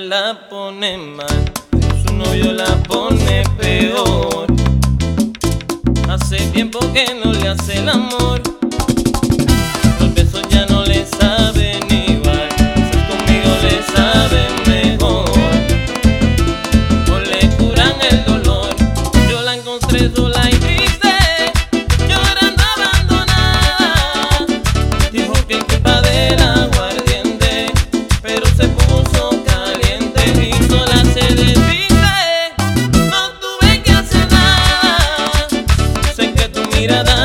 la pone mal, pero su novio la pone peor. Hace tiempo que no le hace el amor, los besos ya no le saben igual, quizás conmigo le saben mejor, o le curan el dolor. Yo la encontré sola y triste, llorando abandonada. Dijo que culpa del aguardiente, pero se puso caliente y sola se desviste. No tuve que hacer nada, sé que tu mirada